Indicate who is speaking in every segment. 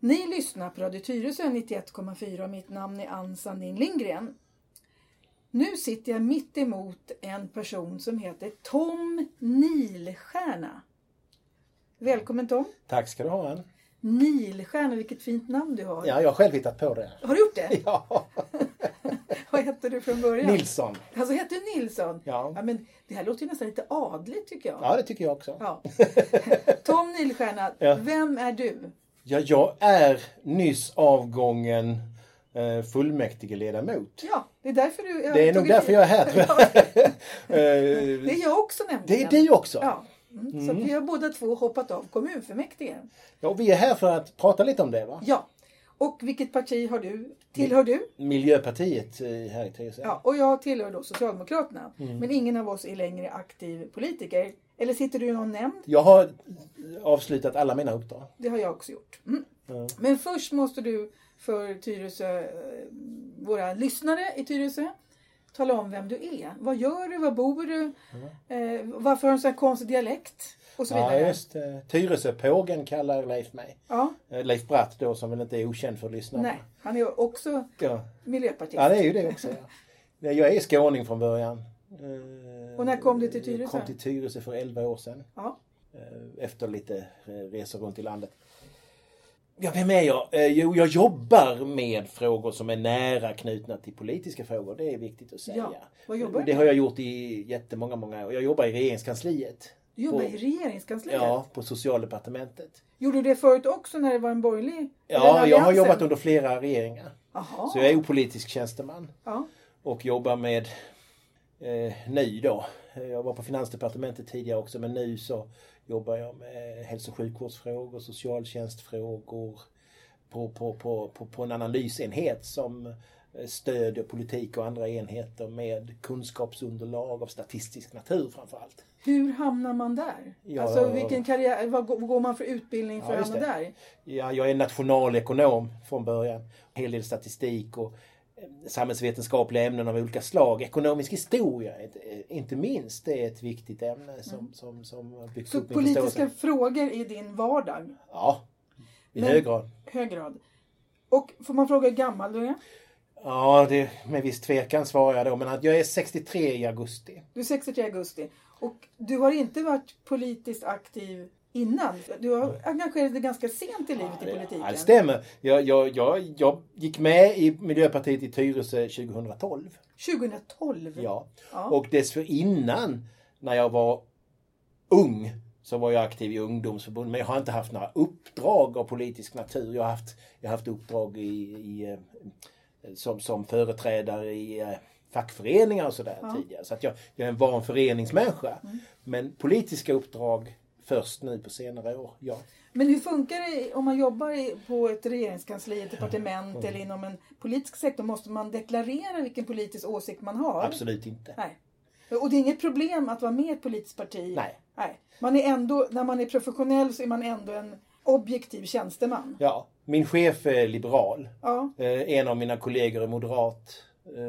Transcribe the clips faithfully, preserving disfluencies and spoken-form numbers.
Speaker 1: Ni lyssnar på Radio Tyresö nittioett komma fyra och mitt namn är Ann Sandin Lindgren. Nu sitter jag mitt emot en person som heter Tom Nilstjärna. Välkommen Tom.
Speaker 2: Tack ska du ha, Ann.
Speaker 1: Nilstjärna, vilket fint namn du har.
Speaker 2: Ja, jag har själv hittat på det.
Speaker 1: Har du gjort det?
Speaker 2: Ja.
Speaker 1: Vad hette du från början?
Speaker 2: Nilsson.
Speaker 1: Alltså hette du Nilsson?
Speaker 2: Ja.
Speaker 1: Ja, men det här låter ju nästan lite adligt tycker jag.
Speaker 2: Ja, det tycker jag också.
Speaker 1: Ja. Tom Nilstjärna,
Speaker 2: Ja.
Speaker 1: vem är du?
Speaker 2: Ja, jag är nyss avgången eh, fullmäktigeledamot.
Speaker 1: Ja, det är därför du...
Speaker 2: Det är nog därför jag är här, tror jag. Eh,
Speaker 1: Det är jag också nämligen.
Speaker 2: det är du också.
Speaker 1: Ja. Mm. Så vi har båda två hoppat av kommunfullmäktige.
Speaker 2: Ja, och vi är här för att prata lite om det, va?
Speaker 1: Ja. Och vilket parti har du? Tillhör du?
Speaker 2: Miljöpartiet eh, här i Tyresö.
Speaker 1: Ja, och jag tillhör då Socialdemokraterna.
Speaker 2: Mm.
Speaker 1: Men ingen av oss är längre aktiv politiker. Eller sitter du i någon nämnd?
Speaker 2: Jag har avslutat alla mina uppdrag.
Speaker 1: Det har jag också gjort. Mm.
Speaker 2: Ja.
Speaker 1: Men först måste du för Tyresö, eh, våra lyssnare i Tyresö, tala om vem du är. Vad gör du? Var bor du? Eh, varför har du en sån här konstig dialekt? Och så vidare.
Speaker 2: Ja, just eh, Tyresöpågen kallar Leif mig.
Speaker 1: Ja.
Speaker 2: Eh, Leif Bratt då, som väl inte är okänd för lyssnarna.
Speaker 1: Nej, han är också
Speaker 2: Ja.
Speaker 1: miljöpartist.
Speaker 2: Ja, det är ju det också. Ja. Jag är skåning från början. Eh,
Speaker 1: Och när kom du till Tyresö?
Speaker 2: Jag kom till Tyresö för elva år sedan.
Speaker 1: Ja.
Speaker 2: Eh, Efter lite eh, resor runt i landet. Ja, vem är jag? Eh, Jo, jag jobbar med frågor som är nära knutna till politiska frågor. Det är viktigt att säga.
Speaker 1: Ja, vad jobbar du
Speaker 2: Det har jag gjort i jättemånga, många år. Jag jobbar i regeringskansliet.
Speaker 1: Du jobbar
Speaker 2: På-
Speaker 1: i regeringskansliet?
Speaker 2: Ja, på socialdepartementet.
Speaker 1: Gjorde du det förut också när det var en borgerlig? eller en
Speaker 2: Ja, jag har
Speaker 1: alliansen?
Speaker 2: jobbat under flera regeringar.
Speaker 1: Jaha.
Speaker 2: Så jag är opolitisk tjänsteman.
Speaker 1: Ja.
Speaker 2: Och jobbar med eh, nu då. Jag var på Finansdepartementet tidigare också, men nu så jobbar jag med hälso- och sjukvårdsfrågor, socialtjänstfrågor på, på, på, på, på en analysenhet som stödjer politik och andra enheter med kunskapsunderlag av statistisk natur framförallt.
Speaker 1: Hur hamnar man där?
Speaker 2: Ja.
Speaker 1: Alltså vilken karriär, vad går- vad går man för utbildning för
Speaker 2: Ja,
Speaker 1: att
Speaker 2: just
Speaker 1: hamna
Speaker 2: det.
Speaker 1: där?
Speaker 2: Ja, jag är nationalekonom från början. En hel del statistik och eh, samhällsvetenskapliga ämnen av olika slag. Ekonomisk historia, ett, eh, inte minst, det är ett viktigt ämne som,
Speaker 1: Mm.
Speaker 2: som, som har byggt
Speaker 1: Så
Speaker 2: upp min
Speaker 1: politiska
Speaker 2: förståelse.
Speaker 1: frågor är din vardag?
Speaker 2: Ja, i
Speaker 1: Men-
Speaker 2: hög grad.
Speaker 1: Hög grad. Och får man fråga hur gammal du är?
Speaker 2: Ja, det, med viss tvekan svarar jag då. Men att jag är sextiotre i augusti.
Speaker 1: Du är sextiotre augusti. Och du har inte varit politiskt aktiv innan. Du har engagerat dig ganska sent i livet i politiken.
Speaker 2: Ja, det stämmer. Jag, jag, jag, jag gick med i Miljöpartiet i Tyresö tjugohundratolv.
Speaker 1: tjugohundratolv?
Speaker 2: Ja.
Speaker 1: Ja.
Speaker 2: Och dessförinnan, när jag var ung, så var jag aktiv i ungdomsförbund. Men jag har inte haft några uppdrag av politisk natur. Jag har haft, jag har haft uppdrag i, i, eh, som, som företrädare i eh, fackföreningar och sådär
Speaker 1: Ja.
Speaker 2: tidigare. Så att jag, jag är en van föreningsmänniska.
Speaker 1: Mm.
Speaker 2: Men politiska uppdrag först nu på senare år, ja.
Speaker 1: Men hur funkar det om man jobbar i- på ett regeringskansli, ett departement eller inom en politisk sektor? Måste man deklarera vilken politisk åsikt man har?
Speaker 2: Absolut inte.
Speaker 1: Nej. Och det är inget problem att vara med i ett politiskt parti?
Speaker 2: Nej.
Speaker 1: Nej. Man är ändå, när man är professionell så är man ändå en objektiv tjänsteman.
Speaker 2: Ja, min chef är liberal.
Speaker 1: Ja.
Speaker 2: Eh, en av mina kollegor är moderat.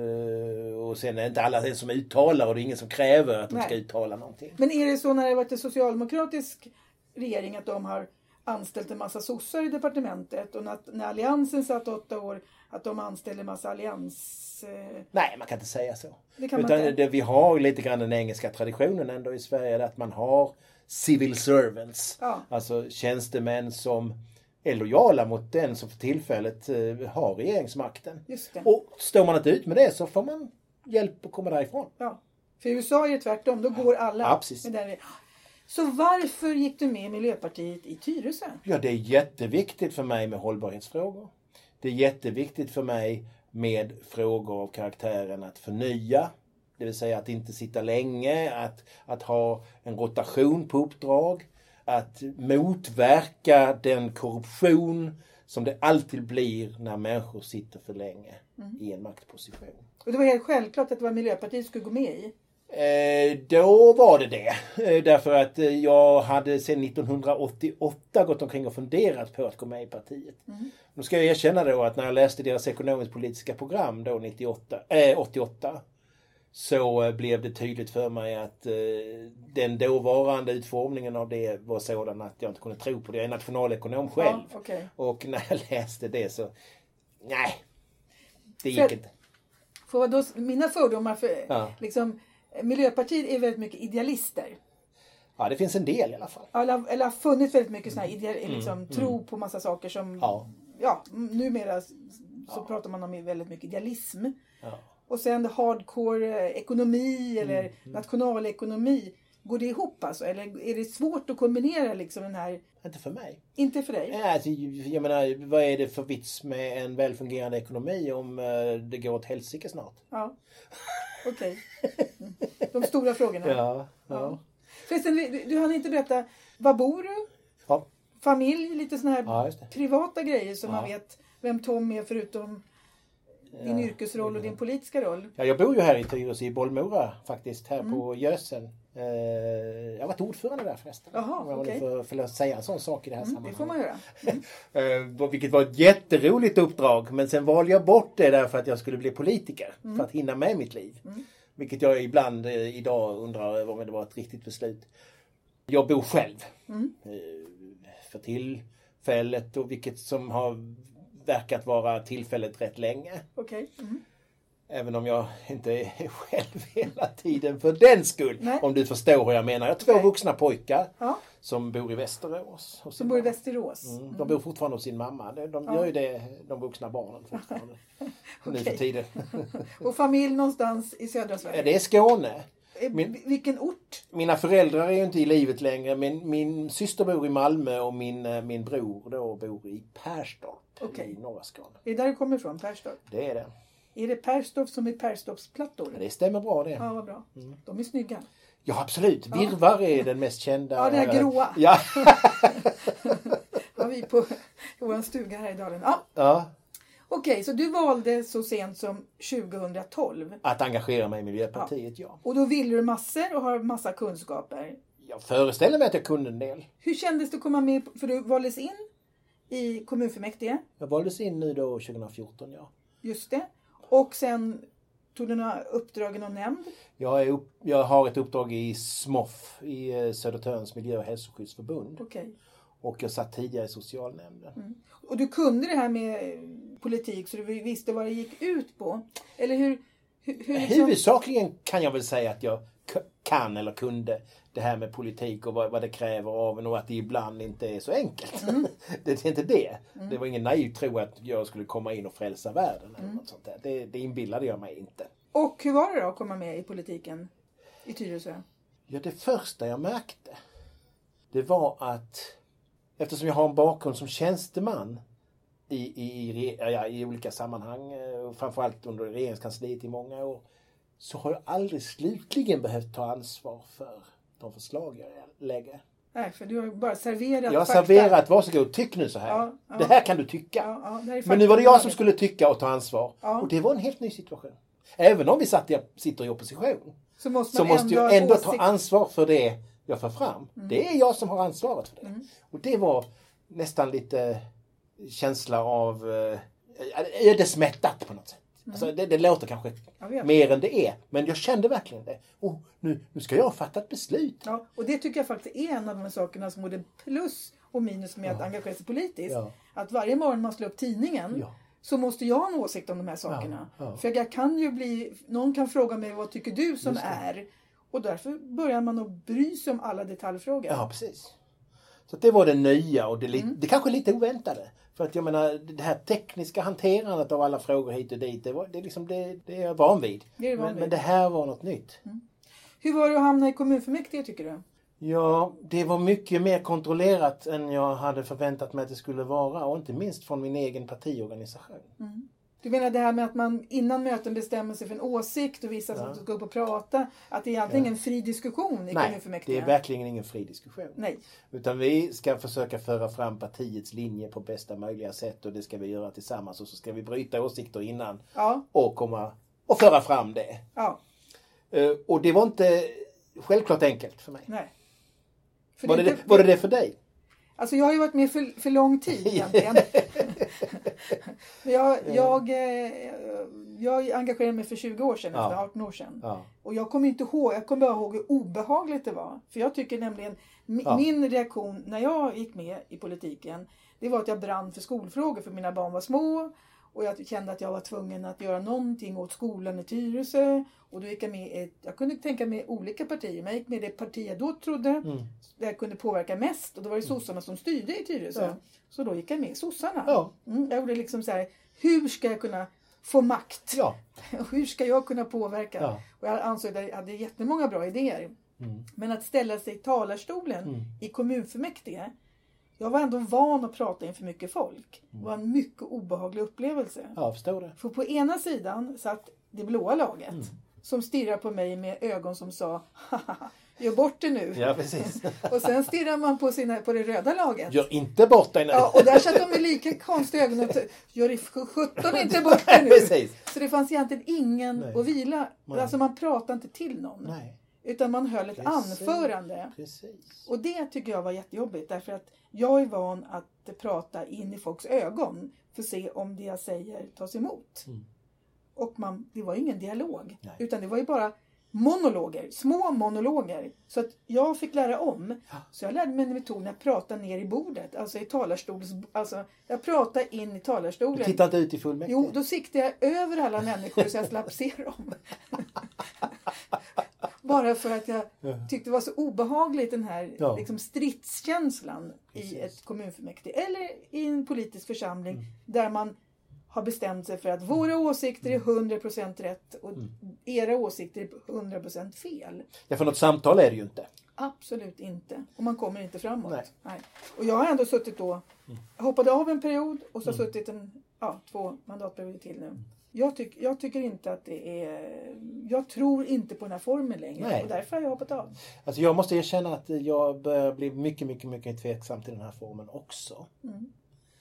Speaker 2: Eh, och sen är det inte alla som uttalar och det är ingen som kräver att de
Speaker 1: Nej.
Speaker 2: ska uttala någonting.
Speaker 1: Men är det så när det varit en socialdemokratisk regering att de har anställt en massa sossar i departementet och när, när alliansen satt åtta år att de anställde en massa allians... Eh,
Speaker 2: Nej, man kan inte säga så.
Speaker 1: det kan man
Speaker 2: Utan
Speaker 1: inte.
Speaker 2: det, vi har lite grann den engelska traditionen ändå i Sverige att man har civil servants.
Speaker 1: Ja.
Speaker 2: Alltså tjänstemän som är lojala mot den som för tillfället eh, har regeringsmakten.
Speaker 1: Just det.
Speaker 2: Och står man inte ut med det så får man hjälp att komma därifrån.
Speaker 1: Ja. För i U S A är det tvärtom, då går alla.
Speaker 2: Ja, precis.
Speaker 1: med den. Så varför gick du med i Miljöpartiet i Tyresö?
Speaker 2: Ja, det är jätteviktigt för mig med hållbarhetsfrågor. Det är jätteviktigt för mig med frågor av karaktären att förnya. Det vill säga att inte sitta länge, att, att ha en rotation på uppdrag. Att motverka den korruption som det alltid blir när människor sitter för länge
Speaker 1: Mm.
Speaker 2: i en maktposition.
Speaker 1: Och det var helt självklart att det var Miljöpartiet skulle gå med i.
Speaker 2: Eh, då var det det. Eh, därför att eh, jag hade sedan nittonhundraåttioåtta gått omkring och funderat på att gå med i partiet.
Speaker 1: Mm.
Speaker 2: Nu ska jag erkänna då att när jag läste deras ekonomisk-politiska program då nittioåtta, eh, åttioåtta så blev det tydligt för mig att eh, den dåvarande utformningen av det var sådan att jag inte kunde tro på det. Jag är nationalekonom själv.
Speaker 1: Ja, okay.
Speaker 2: Och när jag läste det så, nej, det gick
Speaker 1: för,
Speaker 2: inte.
Speaker 1: För då, mina fördomar för
Speaker 2: ja.
Speaker 1: liksom, Miljöpartiet är väldigt mycket idealister.
Speaker 2: Ja, det finns en del i alla fall.
Speaker 1: Eller, eller har funnits väldigt mycket sån här idea, liksom,
Speaker 2: mm.
Speaker 1: tro på massa saker som,
Speaker 2: ja,
Speaker 1: ja numera så
Speaker 2: ja.
Speaker 1: pratar man om väldigt mycket idealism.
Speaker 2: Ja.
Speaker 1: Och sen hardcore ekonomi eller
Speaker 2: mm.
Speaker 1: nationalekonomi. Går det ihop alltså? Eller är det svårt att kombinera liksom den här...
Speaker 2: Inte för mig.
Speaker 1: Inte för dig?
Speaker 2: Ja, alltså, jag menar, vad är det för vits med en välfungerande ekonomi om uh, det går åt helsike snart?
Speaker 1: Ja, okej. Okay. Mm. De stora frågorna.
Speaker 2: Ja, ja.
Speaker 1: ja. Förresten, du, du hann inte berätta, var bor du?
Speaker 2: Ja.
Speaker 1: Familj, lite såna här
Speaker 2: ja,
Speaker 1: privata grejer som
Speaker 2: ja.
Speaker 1: man vet vem Tom är förutom din ja. yrkesroll och din politiska roll.
Speaker 2: Ja, jag bor ju här i Tyresö i Bollmora faktiskt, här
Speaker 1: mm.
Speaker 2: på Gösen. Eh, jag har varit ordförande där förresten.
Speaker 1: Jaha,
Speaker 2: jag
Speaker 1: okej.
Speaker 2: Okay. För, för att säga en sån sak i det här
Speaker 1: mm,
Speaker 2: sammanhanget.
Speaker 1: Det får man göra.
Speaker 2: Mm. eh, vilket var ett jätteroligt uppdrag, men sen valde jag bort det därför att jag skulle bli politiker. Mm. För att hinna med mitt liv. Mm. Vilket jag ibland eh, idag undrar över om det var ett riktigt beslut. Jag bor själv. Mm. Eh, för tillfället och vilket som har verkat vara tillfället rätt länge.
Speaker 1: Okej. Okay. Mm.
Speaker 2: Även om jag inte är själv hela tiden för den skull. Nej. Om du förstår hur jag menar. Jag har två okay. vuxna pojkar ja. som bor i Västerås.
Speaker 1: Som bor i Västerås?
Speaker 2: Mm. Mm. De bor fortfarande hos sin mamma. De, de ja. gör ju det, de vuxna barnen fortfarande. okay. Nu för tiden.
Speaker 1: Och familj någonstans i södra Sverige?
Speaker 2: Det är Skåne.
Speaker 1: Min, Vilken ort?
Speaker 2: Mina föräldrar är ju inte i livet längre. Men min syster bor i Malmö och min, min bror då bor i Perstorp okay. i norra Skåne.
Speaker 1: Det är där du kommer ifrån, Perstorp?
Speaker 2: Det är det.
Speaker 1: Är det Perstorp som är Perstorpsplattor?
Speaker 2: Det stämmer bra det.
Speaker 1: Ja, vad bra. Mm. De är snygga.
Speaker 2: Ja, absolut. Virvar ja. är den mest kända.
Speaker 1: Ja, det här gråa.
Speaker 2: Ja.
Speaker 1: ja, vi på vår stuga här i Dalen. Ja.
Speaker 2: ja.
Speaker 1: Okej, okay, så du valde så sent som tjugohundratolv.
Speaker 2: Att engagera mig i Miljöpartiet, ja. ja.
Speaker 1: Och då ville du massor och har massa kunskaper.
Speaker 2: Jag föreställer mig att jag kunde en del.
Speaker 1: Hur kändes det att komma med? För du valdes in i kommunfullmäktige.
Speaker 2: Jag valdes in nu då tjugohundrafjorton, ja.
Speaker 1: Just det. Och sen tog du några uppdrag i någon nämnd?
Speaker 2: Jag, är upp, jag har ett uppdrag i S M O F, i Södertörns miljö- och hälsoskyddsförbund.
Speaker 1: Okej. Okay.
Speaker 2: Och jag satt tidigare i socialnämnden.
Speaker 1: Mm. Och du kunde det här med politik så du visste vad det gick ut på? Eller hur? hur, hur liksom...
Speaker 2: Huvudsakligen kan jag väl säga att jag kan eller kunde det här med politik och vad, vad det kräver av en och att det ibland inte är så enkelt. Mm. det är inte det. Mm. Det var ingen naiv tro att jag skulle komma in och frälsa världen. Eller mm. något sånt där. Det, det inbillade jag mig inte.
Speaker 1: Och hur var det då att komma med i politiken i Tyresö?
Speaker 2: Ja, det första jag märkte det var att eftersom jag har en bakgrund som tjänsteman i, i, i, ja, i olika sammanhang, framförallt under regeringskansliet i många år, så har jag aldrig slutligen behövt ta ansvar för de förslag jag lägger.
Speaker 1: Nej, för du har bara serverat
Speaker 2: Jag har
Speaker 1: fakta.
Speaker 2: serverat, varsågod, tyck nu så här. Ja, ja. Det här kan du tycka.
Speaker 1: Ja, ja,
Speaker 2: men nu var det jag som skulle tycka och ta ansvar. Ja. Och det var en helt ny situation. Även om vi satt i, sitter i opposition.
Speaker 1: Så måste, man
Speaker 2: så måste jag ändå
Speaker 1: åsikt...
Speaker 2: ta ansvar för det jag för fram. Mm. Det är jag som har ansvaret för det. Mm. Och det var nästan lite känsla av eh, ödesmättat på något sätt. Mm. Alltså det, det låter kanske mer än det är. Men jag kände verkligen det. Oh, nu, nu ska jag fatta ett beslut.
Speaker 1: Ja, och det tycker jag faktiskt är en av de sakerna som både plus och minus med ja. att engagera sig politiskt. Ja. Att varje morgon man slår upp tidningen ja. så måste jag ha en åsikt om de här sakerna. Ja. Ja. För jag kan ju bli, någon kan fråga mig vad tycker du som är. Och därför börjar man att bry sig om alla detaljfrågor.
Speaker 2: Ja, precis. Så det var det nya och det, mm. det kanske lite oväntade. För att jag menar, det här tekniska hanterandet av alla frågor hit och dit, det, var, det, är, liksom, det, det är jag van vid.
Speaker 1: Det är van vid.
Speaker 2: Men, men det här var något nytt.
Speaker 1: Mm. Hur var det att hamna i kommunfullmäktige tycker du?
Speaker 2: Ja, det var mycket mer kontrollerat än jag hade förväntat mig att det skulle vara. Och inte minst från min egen partiorganisation.
Speaker 1: Mm. Du menar det här med att man innan möten bestämmer sig för en åsikt och visar ja. som ska upp och prata. Att det är egentligen ja. ingen fri diskussion i kommunfullmäktige.
Speaker 2: Nej, det är verkligen ingen fri diskussion.
Speaker 1: Nej.
Speaker 2: Utan vi ska försöka föra fram partiets linje på bästa möjliga sätt. Och det ska vi göra tillsammans. Och så ska vi bryta åsikter innan.
Speaker 1: Ja.
Speaker 2: Och komma och föra fram det.
Speaker 1: Ja.
Speaker 2: Uh, och det var inte självklart enkelt för mig.
Speaker 1: Nej.
Speaker 2: För var, det, det, var det det för dig?
Speaker 1: Alltså jag har ju varit med för, för lång tid egentligen. jag, jag, jag engagerade mig för tjugo år sedan,
Speaker 2: Ja.
Speaker 1: för arton år sedan.
Speaker 2: Ja.
Speaker 1: Och jag kommer inte ihåg, jag kommer bara ihåg hur obehagligt det var. För jag tycker nämligen, mi-
Speaker 2: Ja.
Speaker 1: min reaktion när jag gick med i politiken, det var att jag brann för skolfrågor, för mina barn var små. Och jag kände att jag var tvungen att göra någonting åt skolan i Tyresö. Och då gick jag med i ett, jag kunde tänka mig olika partier. Men jag gick med i det parti jag då trodde,
Speaker 2: Mm.
Speaker 1: där jag kunde påverka mest. Och då var det sossarna som styrde i Tyresö.
Speaker 2: Ja.
Speaker 1: Så då gick jag med i sossarna.
Speaker 2: Ja.
Speaker 1: Mm, jag gjorde liksom så här, hur ska jag kunna få makt?
Speaker 2: Ja.
Speaker 1: Och hur ska jag kunna påverka?
Speaker 2: Ja.
Speaker 1: Och jag ansåg att jag hade jättemånga bra idéer.
Speaker 2: Mm.
Speaker 1: Men att ställa sig i talarstolen
Speaker 2: Mm.
Speaker 1: i kommunfullmäktige. Jag var ändå van att prata inför mycket folk. Det var en mycket obehaglig upplevelse.
Speaker 2: Ja, jag förstår det.
Speaker 1: För på ena sidan satt det blåa laget.
Speaker 2: Mm.
Speaker 1: Som stirrade på mig med ögon som sa, haha, gör bort det nu.
Speaker 2: Ja, precis.
Speaker 1: Och sen stirrar man på, sina, på det röda laget.
Speaker 2: Gör inte bort dig nu.
Speaker 1: Ja, och där satt de med lika konstiga ögon och gör i sjutton inte bort det nu.
Speaker 2: Precis.
Speaker 1: Så det fanns egentligen ingen
Speaker 2: Nej.
Speaker 1: att vila.
Speaker 2: Nej.
Speaker 1: Alltså man pratade inte till någon.
Speaker 2: Nej,
Speaker 1: Utan man höll ett
Speaker 2: Precis.
Speaker 1: anförande.
Speaker 2: precis.
Speaker 1: Och det tycker jag var jättejobbigt. Därför att jag är van att prata in i folks ögon. För att se om det jag säger tas emot.
Speaker 2: Mm.
Speaker 1: Och man, det var ju ingen dialog.
Speaker 2: Nej.
Speaker 1: Utan det var ju bara monologer. Små monologer. Så att jag fick lära om.
Speaker 2: Ja.
Speaker 1: Så jag lärde mig en metod när jag pratade ner i bordet. Alltså i talarstolen. Alltså jag pratade in i
Speaker 2: Du
Speaker 1: talarstolen.
Speaker 2: tittar inte ut i fullmäktige?
Speaker 1: Jo, då siktade jag över alla människor så jag slapp se dem. Bara för att jag tyckte det var så obehagligt den här
Speaker 2: Ja.
Speaker 1: liksom, stridskänslan
Speaker 2: Precis.
Speaker 1: i ett kommunfullmäktige. Eller i en politisk församling
Speaker 2: Mm.
Speaker 1: där man har bestämt sig för att våra åsikter är hundra procent rätt och
Speaker 2: Mm.
Speaker 1: era åsikter är hundra procent fel.
Speaker 2: Ja, för något samtal är det ju inte.
Speaker 1: Absolut inte. Och man kommer inte framåt.
Speaker 2: Nej.
Speaker 1: Nej. Och jag har ändå suttit då, jag hoppade av en period och så har suttit en, ja, två mandatperioder till nu. Jag, tyck, jag tycker inte att det är, jag tror inte på den här formen längre.
Speaker 2: Nej.
Speaker 1: Och därför har jag hoppat av.
Speaker 2: Alltså jag måste erkänna att jag börjar bli mycket, mycket, mycket tveksam till den här formen också.
Speaker 1: Mm.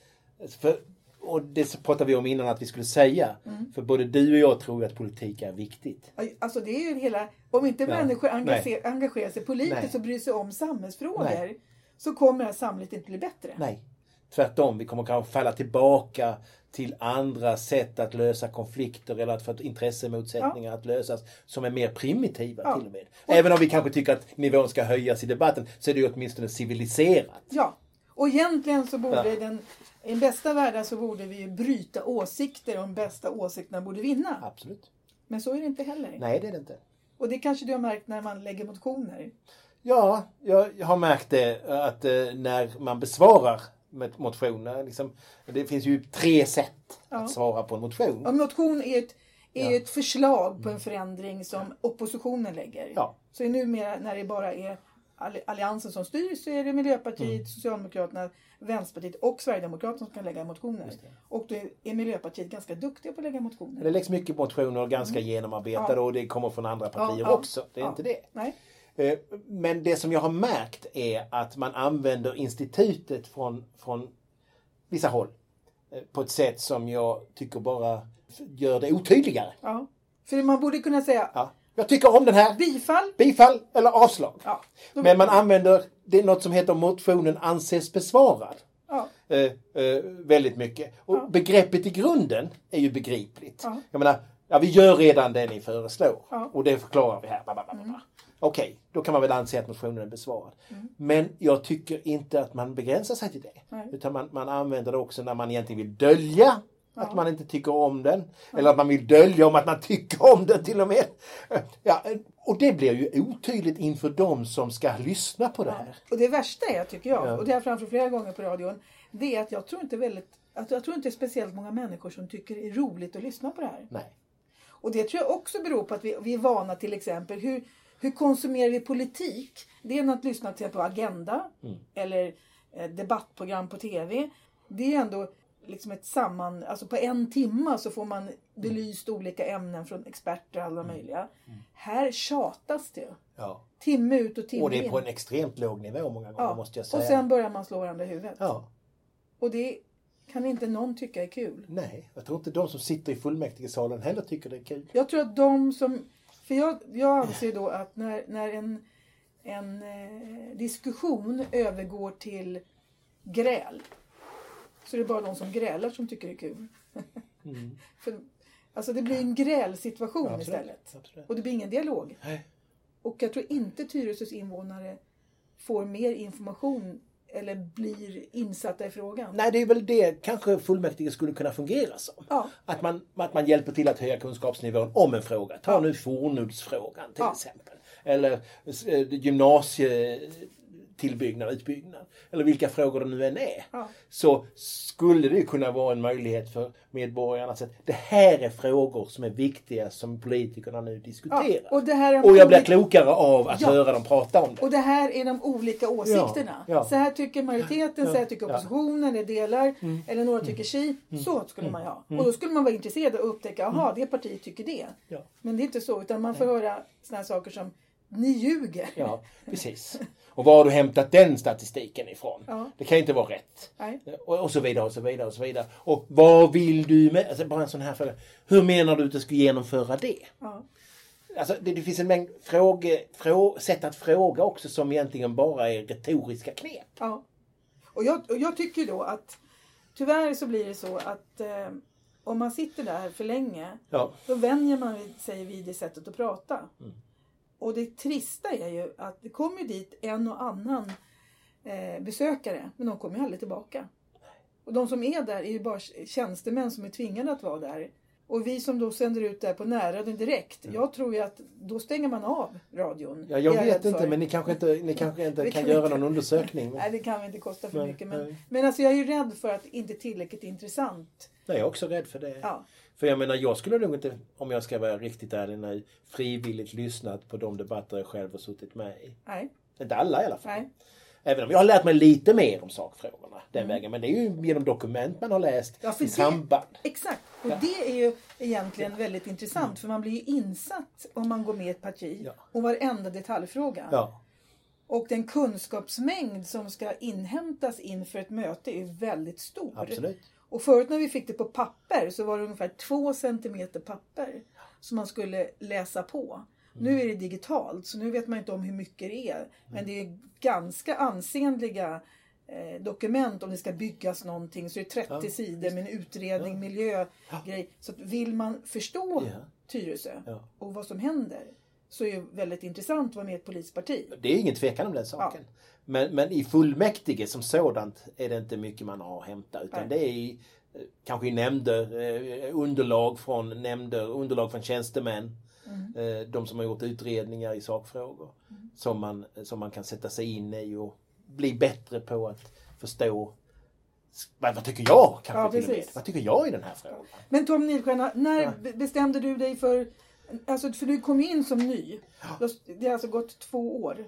Speaker 2: För, och det pratade vi om innan att vi skulle säga.
Speaker 1: Mm.
Speaker 2: För både du och jag tror att politik är viktigt.
Speaker 1: Alltså det är ju hela, om inte
Speaker 2: Ja.
Speaker 1: människor engagerar, engagerar sig politiskt
Speaker 2: Nej.
Speaker 1: och bryr sig om samhällsfrågor.
Speaker 2: Nej.
Speaker 1: Så kommer det här samhället inte bli bättre.
Speaker 2: Nej. Tvärtom, vi kommer kanske falla tillbaka till andra sätt att lösa konflikter eller att få intressemotsättningar att lösas som är mer primitiva
Speaker 1: Ja.
Speaker 2: till och med. Även om vi kanske tycker att nivån ska höjas i debatten så är det ju åtminstone civiliserat.
Speaker 1: Ja, och egentligen så borde
Speaker 2: Ja.
Speaker 1: den, i den bästa världen så borde vi ju bryta åsikter och de bästa åsikterna borde vinna.
Speaker 2: Absolut.
Speaker 1: Men så är det inte heller.
Speaker 2: Nej, det är det inte.
Speaker 1: Och det kanske du har märkt när man lägger motioner.
Speaker 2: Ja, jag har märkt det att eh, när man besvarar med motioner, liksom, det finns ju tre sätt
Speaker 1: Ja.
Speaker 2: att svara på en motion.
Speaker 1: En motion är ett, är
Speaker 2: Ja.
Speaker 1: ett förslag på en förändring som oppositionen lägger.
Speaker 2: Ja.
Speaker 1: Så numera när det bara är all- alliansen som styr så är det Miljöpartiet,
Speaker 2: Mm.
Speaker 1: Socialdemokraterna, Vänsterpartiet och Sverigedemokraterna som kan lägga motioner.
Speaker 2: Just det.
Speaker 1: Och då är Miljöpartiet ganska duktiga på att lägga motioner.
Speaker 2: Det läggs mycket motioner, ganska genomarbetade
Speaker 1: Ja.
Speaker 2: och det kommer från andra partier
Speaker 1: Ja, ja.
Speaker 2: också. Det är
Speaker 1: Ja.
Speaker 2: inte det.
Speaker 1: Nej.
Speaker 2: Eh, Men det som jag har märkt är att man använder institutet från, från vissa håll eh, på ett sätt som jag tycker bara gör det otydligare.
Speaker 1: Ja. För man borde kunna säga
Speaker 2: Ja. Jag tycker om den här.
Speaker 1: bifall.
Speaker 2: Bifall eller avslag.
Speaker 1: Ja. Då-
Speaker 2: Men man använder det något som heter motionen anses besvarad.
Speaker 1: Ja.
Speaker 2: Eh, eh, väldigt mycket. Och
Speaker 1: Ja.
Speaker 2: begreppet i grunden är ju begripligt.
Speaker 1: Ja.
Speaker 2: Jag menar, ja, vi gör redan det ni föreslår.
Speaker 1: Ja.
Speaker 2: Och det förklarar vi här. Ba, ba, ba, ba.
Speaker 1: Mm.
Speaker 2: Okej, då kan man väl anse att motionen är besvarad.
Speaker 1: Mm.
Speaker 2: Men jag tycker inte att man begränsar sig till det.
Speaker 1: Nej.
Speaker 2: Utan man, man använder det också när man egentligen vill dölja
Speaker 1: Ja.
Speaker 2: att man inte tycker om den. Eller att man vill dölja om att man tycker om den till och med. Ja, och det blir ju otydligt inför de som ska lyssna på det här.
Speaker 1: Och det värsta är, tycker jag,
Speaker 2: Ja.
Speaker 1: och det har jag framfört flera gånger på radion, det är att jag tror inte väldigt, att jag tror inte det är speciellt många människor som tycker det är roligt att lyssna på det här.
Speaker 2: Nej.
Speaker 1: Och det tror jag också beror på att vi, vi är vana till exempel, hur, hur konsumerar vi politik? Det är att lyssna till på Agenda
Speaker 2: Mm.
Speaker 1: eller eh, debattprogram på tv. Det är ändå liksom ett samman, alltså på en timma så får man belyst olika ämnen från experter och alla möjliga. Här tjatas det.
Speaker 2: Ja.
Speaker 1: Timme ut och timme
Speaker 2: Och det är
Speaker 1: in.
Speaker 2: på en extremt låg nivå många gånger
Speaker 1: Ja.
Speaker 2: måste jag säga.
Speaker 1: Och sen börjar man slå varandra i huvudet.
Speaker 2: Ja.
Speaker 1: Och det kan inte någon tycka är kul.
Speaker 2: Nej, jag tror inte de som sitter i fullmäktigesalen heller tycker det är kul.
Speaker 1: Jag tror att de som... För jag, jag anser då att när, när en, en eh, diskussion övergår till gräl så är det bara de som grälar som tycker det är kul.
Speaker 2: Mm.
Speaker 1: För Alltså det blir en grälsituation
Speaker 2: Absolut.
Speaker 1: istället.
Speaker 2: Absolut.
Speaker 1: Och det blir ingen dialog.
Speaker 2: Nej.
Speaker 1: Och jag tror inte Tyresös invånare får mer information eller blir insatta i frågan.
Speaker 2: Nej, det är väl det kanske fullmäktige skulle kunna fungera som.
Speaker 1: Ja.
Speaker 2: Att, man, att man hjälper till att höja kunskapsnivån om en fråga. Ta
Speaker 1: Ja.
Speaker 2: nu fornuddsfrågan till
Speaker 1: Ja.
Speaker 2: exempel. Eller eh, gymnasietillbyggnad, utbyggnad. Eller vilka frågor det nu än är.
Speaker 1: Ja.
Speaker 2: Så skulle det kunna vara en möjlighet för medborgarna att säga det här är frågor som är viktiga som politikerna nu diskuterar.
Speaker 1: Ja. Och, det här är
Speaker 2: Och jag blir
Speaker 1: olika...
Speaker 2: klokare av att
Speaker 1: Ja.
Speaker 2: höra dem prata om det.
Speaker 1: och det här är de olika åsikterna.
Speaker 2: Ja. Ja.
Speaker 1: Så här tycker majoriteten,
Speaker 2: Ja.
Speaker 1: så här tycker
Speaker 2: Ja.
Speaker 1: oppositionen, det delar.
Speaker 2: Mm.
Speaker 1: Eller några tycker si. Så skulle man ha.
Speaker 2: Mm.
Speaker 1: Och då skulle man vara intresserad och upptäcka, aha, det partiet tycker det.
Speaker 2: Ja.
Speaker 1: Men det är inte så, utan man får höra såna här saker som, ni ljuger.
Speaker 2: Ja, precis. Och var har du hämtat den statistiken ifrån?
Speaker 1: Ja.
Speaker 2: Det kan ju inte vara rätt.
Speaker 1: Nej.
Speaker 2: Och, och så vidare och så vidare och så vidare. Och vad vill du med... Alltså bara en sån här fråga. Hur menar du att du ska genomföra det?
Speaker 1: Ja.
Speaker 2: Alltså det, det finns en mängd fråge, frå, sätt att fråga också som egentligen bara är retoriska knep.
Speaker 1: Ja. Och jag, och jag tycker då att tyvärr så blir det så att eh, om man sitter där för länge,
Speaker 2: Ja.
Speaker 1: då vänjer man sig vid det sättet att prata.
Speaker 2: Mm.
Speaker 1: Och det trista är ju att det kommer dit en och annan eh, besökare, men de kommer ju aldrig tillbaka. Och de som är där är ju bara tjänstemän som är tvingade att vara där. Och vi som då sänder ut det här på närradion direkt,
Speaker 2: Mm.
Speaker 1: jag tror ju att då stänger man av radion.
Speaker 2: Ja, jag
Speaker 1: är
Speaker 2: vet
Speaker 1: rädd
Speaker 2: inte,
Speaker 1: för.
Speaker 2: men ni kanske inte, ni kanske inte
Speaker 1: Det
Speaker 2: kan,
Speaker 1: kan
Speaker 2: göra
Speaker 1: inte.
Speaker 2: någon undersökning.
Speaker 1: Nej, det kan vi inte kosta för
Speaker 2: Nej,
Speaker 1: mycket. Men,
Speaker 2: nej.
Speaker 1: men alltså jag är ju rädd för att det inte är tillräckligt intressant.
Speaker 2: Nej, jag är också rädd för det.
Speaker 1: Ja.
Speaker 2: För jag menar, jag skulle nog inte, om jag ska vara riktigt ärlig nu, frivilligt lyssnat på de debatter jag själv har suttit med i.
Speaker 1: Nej.
Speaker 2: Inte alla i alla fall.
Speaker 1: Nej.
Speaker 2: Även om jag har lärt mig lite mer om sakfrågorna den
Speaker 1: Mm.
Speaker 2: vägen. Men det är ju genom dokument man har läst
Speaker 1: Ja, för
Speaker 2: i
Speaker 1: det-
Speaker 2: samband.
Speaker 1: Exakt. Och
Speaker 2: Ja.
Speaker 1: det är ju egentligen väldigt intressant. För man blir ju insatt om man går med i ett parti.
Speaker 2: Ja.
Speaker 1: Och varenda detaljfråga.
Speaker 2: Ja.
Speaker 1: Och den kunskapsmängd som ska inhämtas inför ett möte är väldigt stor.
Speaker 2: Absolut.
Speaker 1: Och förut när vi fick det på papper så var det ungefär två centimeter papper som man skulle läsa på. Nu är det digitalt så nu vet man inte om hur mycket det är. Men det är ganska ansenliga eh, dokument om det ska byggas någonting. Så det är trettio
Speaker 2: Ja,
Speaker 1: sidor med en utredning,
Speaker 2: Ja.
Speaker 1: miljögrej. Så att vill man förstå
Speaker 2: Ja.
Speaker 1: Tyresö
Speaker 2: Ja.
Speaker 1: och vad som händer så är det väldigt intressant att vara med i ett polisparti.
Speaker 2: Det är ingen tvekan om den saken. Men, men i fullmäktige som sådant är det inte mycket man har att hämta. Utan
Speaker 1: Nej.
Speaker 2: det är i, eh, kanske i nämnder, eh, underlag från nämnder, underlag från tjänstemän.
Speaker 1: Mm.
Speaker 2: Eh, de som har gjort utredningar i sakfrågor. Mm. Som, man, som man kan sätta sig in i och bli bättre på att förstå. Vad, vad tycker jag? Kanske
Speaker 1: Ja,
Speaker 2: till och med.
Speaker 1: precis.
Speaker 2: Vad tycker jag i den här frågan?
Speaker 1: Men Tom Nilstjärna, när
Speaker 2: Ja.
Speaker 1: be- bestämde du dig för... Alltså, för du kom ju in som ny. Det har alltså gått två år.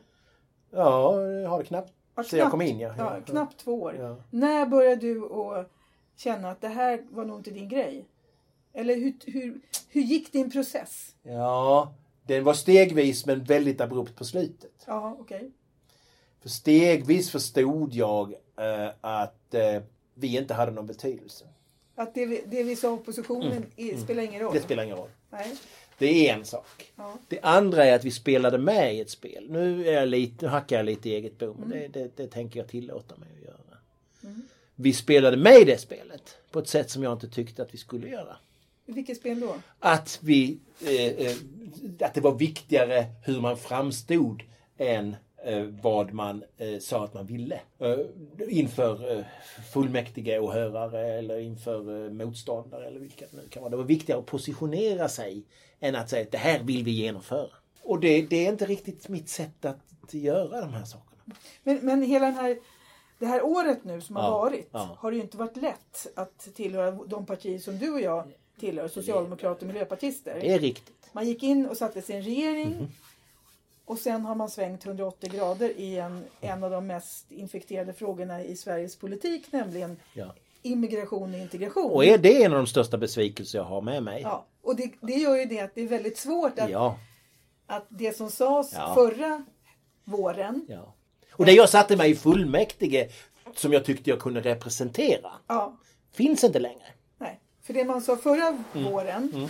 Speaker 2: Ja, jag har det knappt.
Speaker 1: Ja,
Speaker 2: Så jag kom in, ja.
Speaker 1: Ja, knappt två år.
Speaker 2: Ja.
Speaker 1: När började du att känna att det här var nog inte din grej? Eller hur, hur, hur gick din process?
Speaker 2: Ja, den var stegvis men väldigt abrupt på slutet.
Speaker 1: Ja, okej.
Speaker 2: För stegvis förstod jag eh, att eh, vi inte hade någon betydelse.
Speaker 1: Att det vi, det vi sa oppositionen
Speaker 2: Mm.
Speaker 1: i, spelar ingen roll?
Speaker 2: Det spelar ingen roll.
Speaker 1: Nej.
Speaker 2: Det är en sak.
Speaker 1: Ja.
Speaker 2: Det andra är att vi spelade med i ett spel. Nu, är jag lite, nu hackar jag lite i eget bo, men det, det, det tänker jag tillåta mig att göra.
Speaker 1: Mm.
Speaker 2: Vi spelade med i det spelet på ett sätt som jag inte tyckte att vi skulle göra.
Speaker 1: Vilket spel då?
Speaker 2: Att, vi, eh, eh, att det var viktigare hur man framstod än eh, vad man eh, sa att man ville. Eh, inför eh, fullmäktige åhörare eller inför eh, motståndare eller vilka det nu kan vara. Det var viktigare att positionera sig än att säga att det här vill vi genomföra. Och det, det är inte riktigt mitt sätt att göra de här sakerna.
Speaker 1: Men, men hela den här, det här året nu som har
Speaker 2: Ja,
Speaker 1: varit
Speaker 2: ja.
Speaker 1: har det ju inte varit lätt att tillhöra de partier som du och jag tillhör, socialdemokrater och miljöpartister.
Speaker 2: Det är riktigt.
Speaker 1: Man gick in och satte sig i en regering
Speaker 2: Mhm.
Speaker 1: och sen har man svängt hundraåttio grader i en, en av de mest infekterade frågorna i Sveriges politik, nämligen
Speaker 2: Ja.
Speaker 1: immigration och integration.
Speaker 2: Och är det en av de största besvikelser jag har med mig?
Speaker 1: Ja, och det, det gör ju det att det är väldigt svårt att,
Speaker 2: Ja.
Speaker 1: att det som sades
Speaker 2: Ja.
Speaker 1: förra våren,
Speaker 2: Ja. Och det jag satte mig i fullmäktige som jag tyckte jag kunde representera
Speaker 1: ja,
Speaker 2: finns inte längre.
Speaker 1: nej. För det man sa förra
Speaker 2: Mm.
Speaker 1: våren,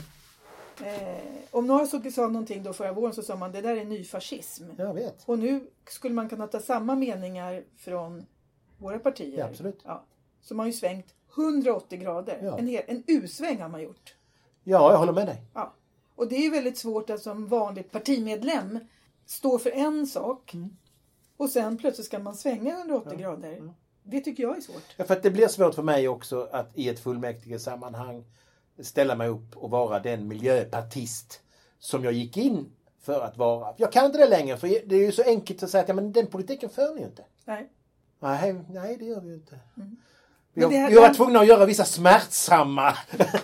Speaker 1: eh, om några så sa någonting då förra våren så sa man det där är ny fascism.
Speaker 2: Jag vet.
Speaker 1: Och nu skulle man kunna ta samma meningar från våra partier.
Speaker 2: Ja, absolut.
Speaker 1: Ja. Så man har ju svängt hundraåttio grader.
Speaker 2: Ja.
Speaker 1: En, hel, en U-sväng har man gjort.
Speaker 2: Ja, jag håller med dig.
Speaker 1: Ja. Och det är väldigt svårt att som vanlig partimedlem stå för en sak mm. och sen plötsligt ska man svänga hundraåttio ja. grader. Ja. Det tycker jag är svårt.
Speaker 2: Ja, för att det blir svårt för mig också att i ett fullmäktige sammanhang ställa mig upp och vara den miljöpartist som jag gick in för att vara. Jag kan inte det längre, för det är ju så enkelt att säga att ja, men den politiken för ni ju inte.
Speaker 1: Nej.
Speaker 2: Nej, nej det gör vi ju inte. Mm. Vi, har,
Speaker 1: här,
Speaker 2: vi har varit tvungna att göra vissa smärtsamma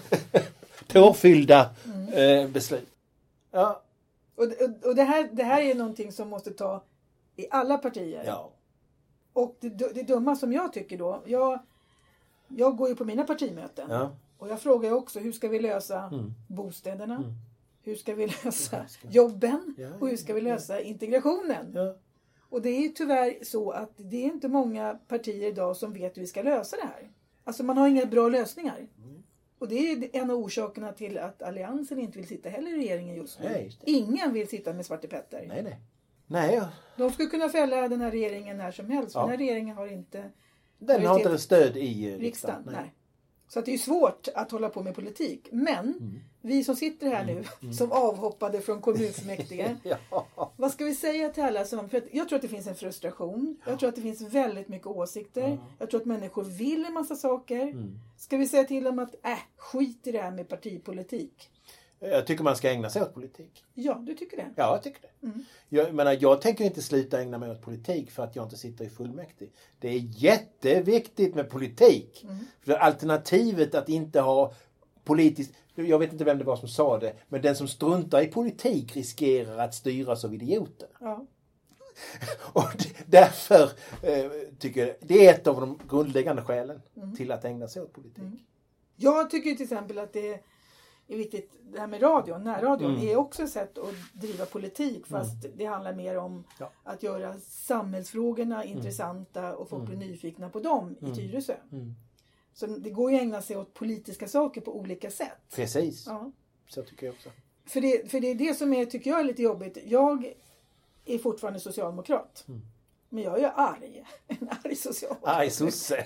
Speaker 2: tårfyllda mm. eh, beslut. Ja.
Speaker 1: Och, och, och det, här, det här är någonting som måste ta i alla partier.
Speaker 2: Ja.
Speaker 1: Och det, det dumma som jag tycker då, jag, jag går ju på mina partimöten.
Speaker 2: Ja.
Speaker 1: Och jag frågar ju också, hur ska vi lösa mm. bostäderna? Mm. Hur ska vi lösa jobben? Ja, ja, och hur ska vi lösa ja. integrationen? Ja. Och det är ju tyvärr så att det är inte många partier idag som vet hur vi ska lösa det här. Alltså man har inga bra lösningar. Mm. Och det är en av orsakerna till att Alliansen inte vill sitta heller i regeringen just nu. Nej, ingen vill sitta med Svarte Petter.
Speaker 2: Nej, nej. nej ja.
Speaker 1: De skulle kunna fälla den här regeringen när som helst. Ja. Den här regeringen har inte...
Speaker 2: Den har inte stöd i riksdagen.
Speaker 1: riksdagen nej. Nej. Så att det är svårt att hålla på med politik. Men mm. vi som sitter här nu, mm. som avhoppade från kommunfullmäktige. ja. Vad ska vi säga till alla som... För att jag tror att det finns en frustration. Ja. Jag tror att det finns väldigt mycket åsikter. Mm. Jag tror att människor vill en massa saker. Mm. Ska vi säga till dem att äh, skit i det här med partipolitik?
Speaker 2: Jag tycker man ska ägna sig åt politik.
Speaker 1: Ja, du tycker det?
Speaker 2: Ja, jag tycker det. Mm. Jag, menar, jag tänker inte sluta ägna mig åt politik för att jag inte sitter i fullmäktige. Det är jätteviktigt med politik. Mm. För alternativet att inte ha politiskt... Jag vet inte vem det var som sa det. Men den som struntar i politik riskerar att styras av idioter. Ja. Och därför eh, tycker jag det är ett av de grundläggande skälen mm. till att ägna sig åt politik. Mm.
Speaker 1: Jag tycker till exempel att det är... är viktigt, det här med radion, närradion mm. är också ett sätt att driva politik fast mm. det handlar mer om ja. att göra samhällsfrågorna mm. intressanta och folk mm. blir nyfikna på dem mm. i Tyresö. Mm. Så det går ju att ägna sig åt politiska saker på olika sätt.
Speaker 2: Precis, ja. Så tycker jag också.
Speaker 1: För det, för det är det som är, tycker jag är lite jobbigt. Jag är fortfarande socialdemokrat. Mm. Men jag är ju arg. En arg socialdemokrat.
Speaker 2: Arg sosse.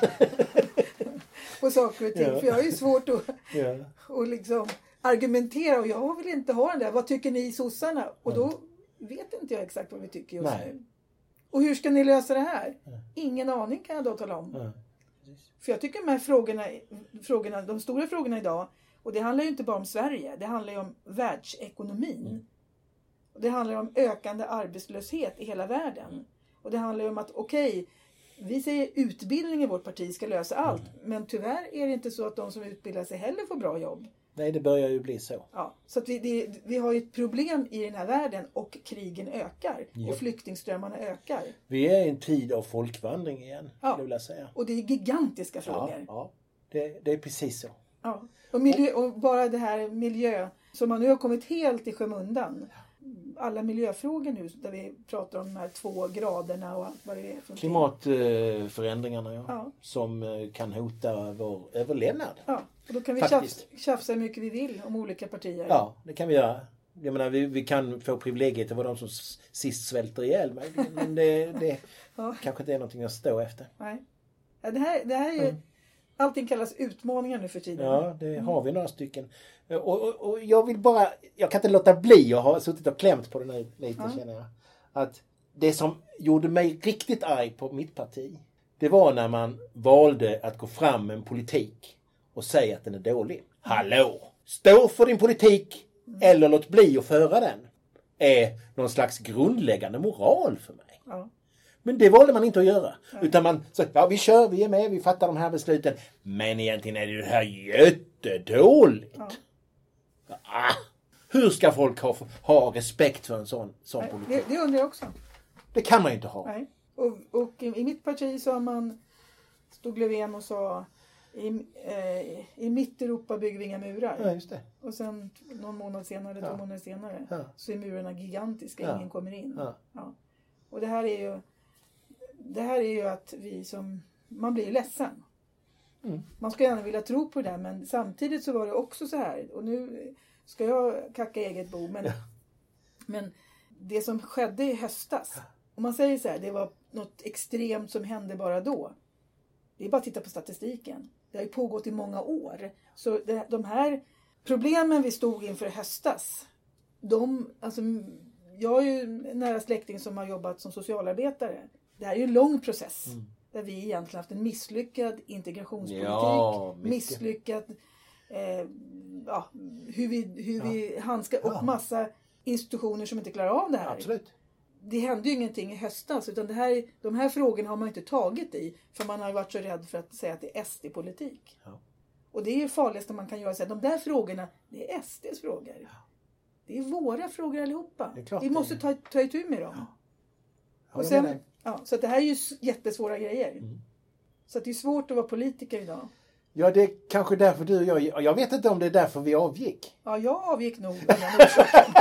Speaker 1: På saker och ting. Ja. För jag är ju svårt att, ja. att liksom argumentera. Och jag vill inte ha den där. Vad tycker ni sossarna? Och då vet inte jag exakt vad vi tycker just Nej. nu. Och hur ska ni lösa det här? Ja. Ingen aning kan jag då tala om. Ja. För jag tycker de här frågorna, frågorna, de stora frågorna idag. Och det handlar ju inte bara om Sverige. Det handlar ju om världsekonomin. Mm. Och det handlar om ökande arbetslöshet i hela världen. Och det handlar ju om att okej... Okay, vi säger utbildning i vårt parti ska lösa allt. Mm. Men tyvärr är det inte så att de som utbildar sig heller får bra jobb.
Speaker 2: Nej, det börjar ju bli så.
Speaker 1: Ja, så att vi, det, vi har ju ett problem i den här världen och krigen ökar. Ja. Och flyktingströmmarna ökar. Vi
Speaker 2: är i en tid av folkvandring igen,
Speaker 1: ja.
Speaker 2: vill jag säga.
Speaker 1: Och det är gigantiska frågor.
Speaker 2: Ja, ja. Det, det är precis så.
Speaker 1: Ja. Och, miljö, och bara det här miljö som man nu har kommit helt i skymundan. Alla miljöfrågor nu där vi pratar om de här två graderna och allt vad det är. För
Speaker 2: klimatförändringarna ja, ja. Som kan hota vår överlevnad.
Speaker 1: Ja, och då kan vi tjafsa, tjafsa hur mycket vi vill om olika partier.
Speaker 2: Ja, det kan vi göra. Jag menar, vi, vi kan få privilegiet att vara de som sist svälter ihjäl mig. Men det, det ja. kanske inte är någonting att stå efter.
Speaker 1: Nej. Ja, det, här, det här är ju... Mm. Allting kallas utmaningar nu för tiden.
Speaker 2: Ja, det mm. har vi några stycken. Och, och, och jag vill bara, jag kan inte låta bli, jag har suttit och klämt på det nu lite ja. känner jag. Att det som gjorde mig riktigt arg på mitt parti, det var när man valde att gå fram med en politik och säga att den är dålig. Mm. Hallå! Stå för din politik mm. eller låt bli att föra den. Är någon slags grundläggande moral för mig. Ja. Men det valde man inte att göra. Nej. Utan man sa, ja vi kör, vi är med, vi fattar de här besluten. Men egentligen är det här jättedåligt. Ja. Ah, hur ska folk ha, ha respekt för en sån, sån
Speaker 1: Nej,
Speaker 2: politik?
Speaker 1: Det, det undrar jag också.
Speaker 2: Det kan man inte ha.
Speaker 1: Nej. Och, och i, i mitt parti sa man, stod Löfven och sa, i, eh, i mitt Europa bygger vi inga murar.
Speaker 2: Ja, just det.
Speaker 1: Och sen någon månad senare, ja. två månader senare, ja. så är murarna gigantiska, ja. ingen kommer in. Ja. Ja. Och det här är ju det här är ju att vi som, man blir ledsen. Mm. Man ska gärna vilja tro på det, men samtidigt så var det också så här, och nu ska jag kacka eget bo, men, ja. men det som skedde i höstas, om man säger så här, det var något extremt som hände bara då. Det är bara att titta på statistiken. Det har ju pågått i många år. Så det, de här problemen vi stod inför i höstas, de, alltså, jag är ju nära släkting som har jobbat som socialarbetare. Det här är ju en lång process. Mm. Där vi egentligen haft en misslyckad integrationspolitik. Ja, misslyckad eh, ja, hur vi, hur ja. vi handskar och ja. massa institutioner som inte klarar av det här.
Speaker 2: Absolut.
Speaker 1: Det hände ju ingenting i höstas, utan det här, de här frågorna har man inte tagit i. För man har varit så rädd för att säga att det är S D-politik. Ja. Och det är ju farligaste man kan göra. Så att de där frågorna, det är S D:s frågor. Ja. Det är våra frågor allihopa. Vi måste ta, ta itu med dem. Ja. Och sen, ja, så att det här är ju jättesvåra grejer. Mm. Så att det är svårt att vara politiker idag.
Speaker 2: Ja, det är kanske därför du och jag... Jag vet inte om det är därför vi avgick.
Speaker 1: Ja, jag avgick nog av den orsaken.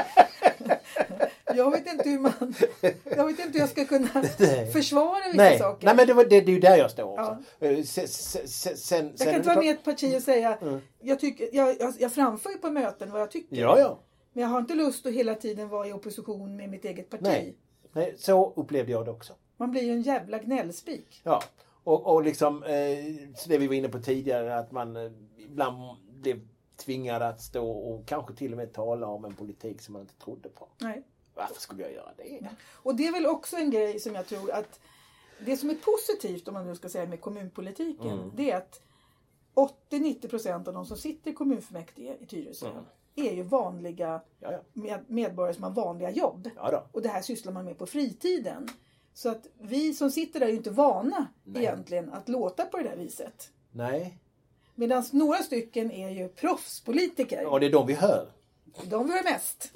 Speaker 1: Jag vet inte hur man... Jag vet inte hur jag ska kunna försvara vissa
Speaker 2: Nej.
Speaker 1: saker.
Speaker 2: Nej, men det, var, det, det är ju där jag står också.
Speaker 1: Ja.
Speaker 2: Sen, sen, sen,
Speaker 1: jag kan inte vara med i ett parti och säga... Mm. Jag, tycker, jag, jag, jag framför ju på möten vad jag tycker.
Speaker 2: Ja, ja.
Speaker 1: Men jag har inte lust att hela tiden vara i opposition med mitt eget parti.
Speaker 2: Nej, Nej så upplevde jag det också.
Speaker 1: Man blir ju en jävla gnällspik.
Speaker 2: Ja, och, och liksom... Eh, det vi var inne på tidigare, att man eh, ibland blev tvingad att stå och kanske till och med tala om en politik som man inte trodde på. Nej. Varför skulle jag göra det?
Speaker 1: Ja. Och det är väl också en grej som jag tror att det som är positivt, om man nu ska säga, med kommunpolitiken, mm. det är att åttio till nittio procent av de som sitter i kommunfullmäktige i Tyresö mm. är ju vanliga ja, ja. Med, medborgare som har vanliga jobb.
Speaker 2: Ja, då.
Speaker 1: Och det här sysslar man med på fritiden. Så att vi som sitter där är ju inte vana Nej. egentligen att låta på det där viset.
Speaker 2: Nej.
Speaker 1: Medan några stycken är ju proffspolitiker.
Speaker 2: Ja, det är de vi hör.
Speaker 1: De gör mest.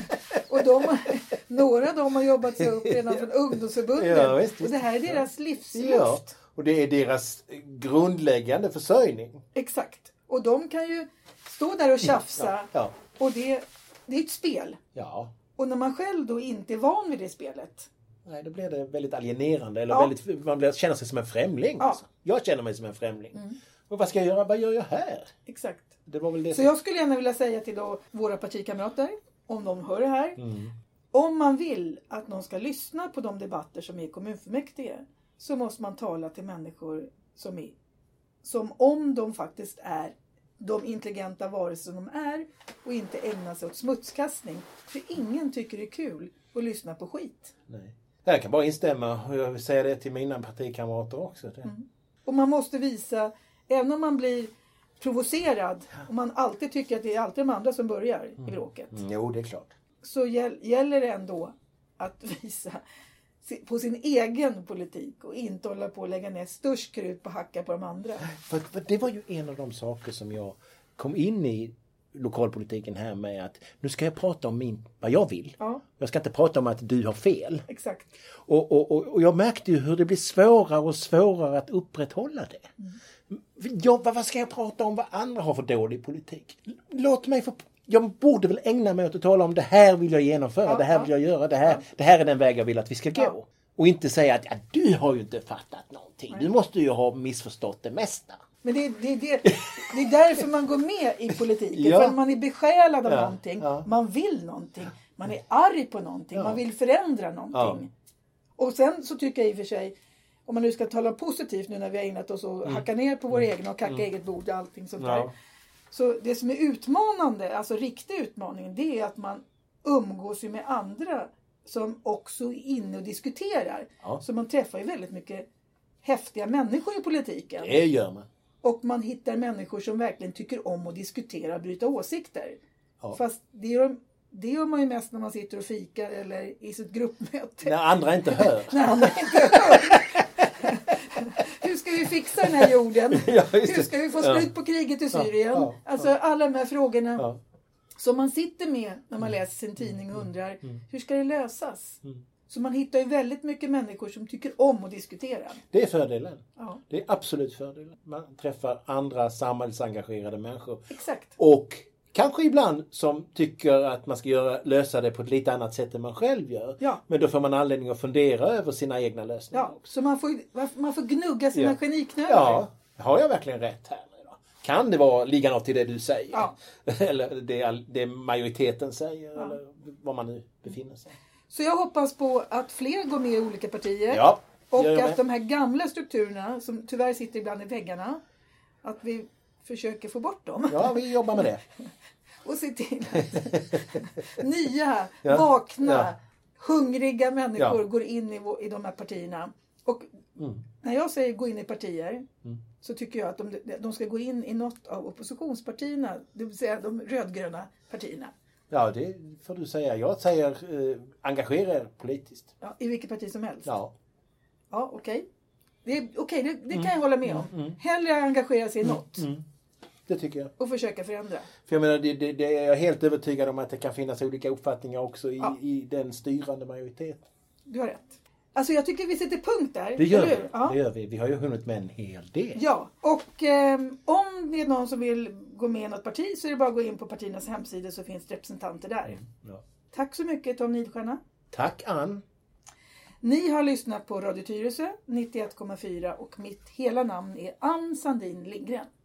Speaker 1: Och de, några av dem har jobbat sig upp redan från ungdomsförbundet. Ja, visst, visst. Och det här är deras livsluft. Ja,
Speaker 2: och det är deras grundläggande försörjning.
Speaker 1: Exakt. Och de kan ju stå där och tjafsa. Ja, ja. Och det, det är ett spel.
Speaker 2: Ja.
Speaker 1: Och när man själv då inte är van vid det spelet.
Speaker 2: Nej, då blir det väldigt alienerande. Eller ja. väldigt, man blir, känner sig som en främling. Ja. Alltså. Jag känner mig som en främling. Mm. Och vad ska jag göra? Vad gör jag här?
Speaker 1: Exakt.
Speaker 2: Det var väl det
Speaker 1: så som... jag skulle gärna vilja säga till då våra partikamrater, om de hör det här. Mm. Om man vill att någon ska lyssna på de debatter som är i kommunfullmäktige, så måste man tala till människor som är, som om de faktiskt är de intelligenta varelser de är, och inte ägna sig åt smutskastning. För ingen tycker det är kul att lyssna på skit.
Speaker 2: Nej. Jag kan bara instämma, och jag vill säga det till mina partikamrater också. Mm.
Speaker 1: Och man måste visa, även om man blir provocerad och man alltid tycker att det är alltid de andra som börjar mm. i bråket.
Speaker 2: Mm, jo, det är klart.
Speaker 1: Så gäll, gäller det ändå att visa på sin egen politik och inte hålla på att lägga ner störst krut på hacka på de andra.
Speaker 2: För, för det var ju en av de saker som jag kom in i lokalpolitiken här med, att nu ska jag prata om min, vad jag vill. Ja. Jag ska inte prata om att du har fel.
Speaker 1: Exakt.
Speaker 2: Och, och, och, och jag märkte ju hur det blir svårare och svårare att upprätthålla det. Mm. Jag, vad ska jag prata om vad andra har för dålig politik? Låt mig få... Jag borde väl ägna mig åt att tala om det här vill jag genomföra, ja, det här vill jag göra, det här, ja. det här är den väg jag vill att vi ska gå. Ja. Och inte säga att ja, du har ju inte fattat någonting. Nej. Du måste ju ha missförstått det mesta.
Speaker 1: Men det, det, det, det är därför man går med i politiken. Ja. För man är besjälad av ja. någonting. Ja. Man vill någonting. Man är arg på någonting. Ja. Man vill förändra någonting. Ja. Och sen så tycker jag i och för sig, om man nu ska tala positivt nu när vi har ägnat oss och mm. hacka ner på våra mm. egna och kacka mm. eget bord och allting sånt ja. där. Så det som är utmanande, alltså riktig utmaningen, det är att man umgås med andra som också är inne och diskuterar. Ja. Så man träffar ju väldigt mycket häftiga människor i politiken.
Speaker 2: Det gör man.
Speaker 1: Och man hittar människor som verkligen tycker om att diskutera och bryta åsikter. Ja. Fast det gör, det gör man ju mest när man sitter och fikar eller i sitt gruppmöte.
Speaker 2: När andra inte hör.
Speaker 1: När andra inte hör. Hur ska vi fixa den här jorden? Ja, hur ska vi få slut ja. på kriget i Syrien? Ja, ja, ja. Alltså alla de här frågorna ja. som man sitter med när man läser sin tidning och undrar, mm. hur ska det lösas? Mm. Så man hittar ju väldigt mycket människor som tycker om att diskutera.
Speaker 2: Det är fördelen. Ja. Det är absolut fördelen. Man träffar andra samhällsengagerade människor.
Speaker 1: Exakt.
Speaker 2: Och kanske ibland som tycker att man ska göra, lösa det på ett lite annat sätt än man själv gör. Ja. Men då får man anledning att fundera över sina egna lösningar
Speaker 1: ja, också. Så man får, man får gnugga sina ja. geniknöver.
Speaker 2: Ja, har jag verkligen rätt här nu då? Kan det vara, ligga något i det du säger? Ja. Eller det, det majoriteten säger? Ja. Eller var man nu befinner sig?
Speaker 1: Så jag hoppas på att fler går med i olika partier.
Speaker 2: Ja,
Speaker 1: och att de här gamla strukturerna som tyvärr sitter ibland i väggarna, att vi försöker få bort dem.
Speaker 2: Ja, vi jobbar med det.
Speaker 1: Och se till att nya,
Speaker 2: Ja.
Speaker 1: vakna,
Speaker 2: Ja.
Speaker 1: hungriga människor
Speaker 2: Ja.
Speaker 1: går in i, vå- i de här partierna. Och
Speaker 2: Mm.
Speaker 1: när jag säger gå in i partier
Speaker 2: Mm.
Speaker 1: så tycker jag att de, de ska gå in i något av oppositionspartierna, det vill säga de rödgröna partierna.
Speaker 2: Ja, det får du säga. Jag säger eh, engagera er politiskt.
Speaker 1: Ja, i vilket parti som helst.
Speaker 2: Ja.
Speaker 1: Ja, okej. Det, är- okej, det, det kan jag hålla med om.
Speaker 2: Mm, mm.
Speaker 1: Hellre engagera sig i något
Speaker 2: Mm. Det tycker jag.
Speaker 1: och försöka förändra.
Speaker 2: För jag menar, det, det, det är jag helt övertygad om att det kan finnas olika uppfattningar också i,
Speaker 1: Ja.
Speaker 2: i den styrande majoriteten.
Speaker 1: Du har rätt. Alltså jag tycker vi sätter punkt där.
Speaker 2: Det gör
Speaker 1: eller
Speaker 2: vi.
Speaker 1: hur? Ja.
Speaker 2: Det gör vi. Vi har ju hunnit med en hel del.
Speaker 1: Ja, och eh, om det är någon som vill gå med i något parti så är det bara att gå in på partiernas hemsidor så finns det representanter där.
Speaker 2: Ja.
Speaker 1: Tack så mycket Tom Nilstjärna.
Speaker 2: Tack Ann.
Speaker 1: Ni har lyssnat på Radio Tyresö nittioett komma fyra och mitt hela namn är Ann Sandin Lindgren.